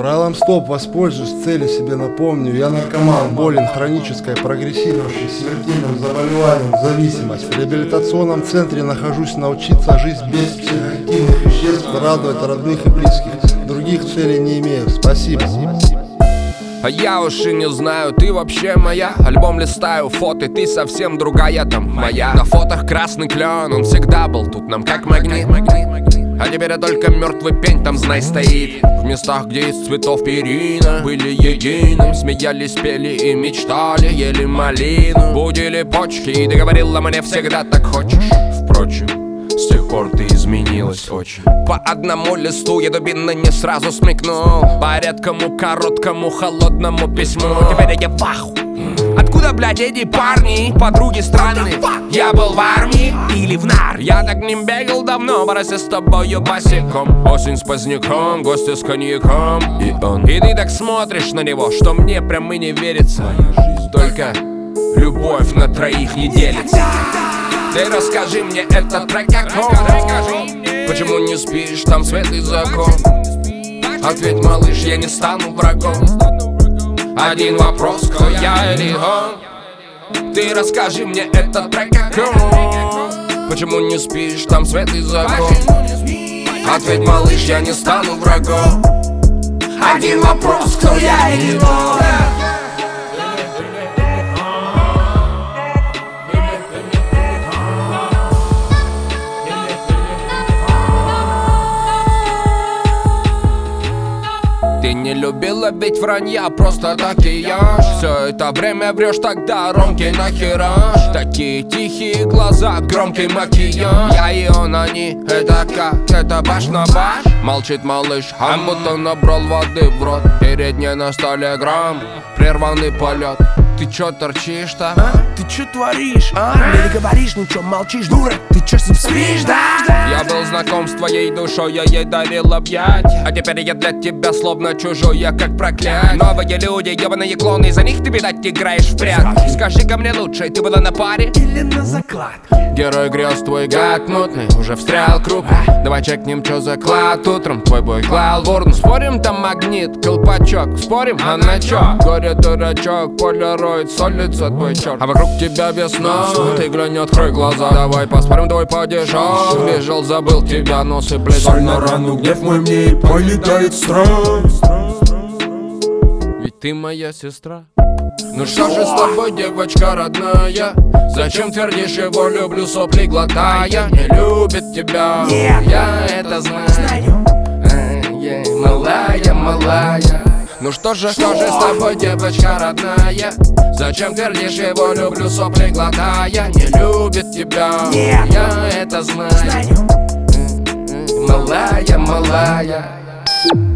Правилом стоп воспользуюсь, цели себе напомню. Я наркоман, болен хронической, прогрессирующей, смертельным заболеванием, зависимость. В реабилитационном центре нахожусь, научиться жить без психоактивных веществ, радовать родных и близких. Других целей не имею. Спасибо. А я уж и не знаю, ты вообще моя. Альбом листаю, фото, ты совсем другая там моя. На фотах красный клен, он всегда был тут нам как магнит. А теперь я только мертвый пень там, знай, стоит. В местах, где из цветов перина были единым, смеялись, пели и мечтали, ели малину. Будили почки, и ты говорила мне всегда так хочешь. Впрочем, с тех пор ты изменилась очень. По одному листу я дубины не сразу смекнул, по редкому, короткому, холодному письму. Теперь я в аху. Откуда, блядь, эти парни? Подруги странные. Я был в армии или в нар. Я так не бегал давно, борося с тобою босиком. Осень с поздняком, гости с коньяком. И ты так смотришь на него, что мне прям и не верится. Только любовь на троих не делится. Ты расскажи мне, этот трек какой? Почему не спишь, там свет и закон? Ответь, малыш, я не стану врагом. Один вопрос, кто я или он? Ты расскажи мне, этот трек какой? Почему не спишь, там свет и закон? Ответь, малыш, я не стану врагом. Один вопрос, кто я или он? Ты не любила ведь вранья, просто так и ешь. Все это время врешь, тогда ромки нахераш. Такие тихие глаза, громкий макияж. Я и он, они, это как, это баш на баш. Молчит малыш, а будто набрал воды в рот. Перед ней на столе грамм, прерванный полет. Ты чё торчишь там? Ты чё творишь? Мне не говоришь ничего, молчишь, дура. Ты чё с ним спишь, да? Я был знаком с твоей душой, я ей дарил объятия. А теперь я для тебя словно чужой, я как проклятие. Новые люди, ебаные клоны, за них ты, видать, играешь в прятки. Скажи-ка мне лучше, ты была на паре? Или на закладке? Герой грез, твой гад мутный, уже встрял крупно. Давай чекнем, чё заклад утром, твой бой клал в урну. Спорим, там магнит, колпачок, спорим, а на чё? Горе, дурачок, полироид, солится твой черт. А вокруг тебя весна, ты глянь, открой глаза. Давай поспорим, твой падеж, бежал, забыл тебя, нос и плеть. Соль на рану, гнев мой мне и полетает страсть. Ведь ты моя сестра. Ну что же с тобой, девочка родная? Зачем твердишь его люблю, сопли глотая? Не любит тебя, я это знаю. Малая, малая. Ну что же с тобой, девочка родная? Зачем твердишь его люблю, сопли глотая? Не любит тебя, я это знаю. Малая, малая.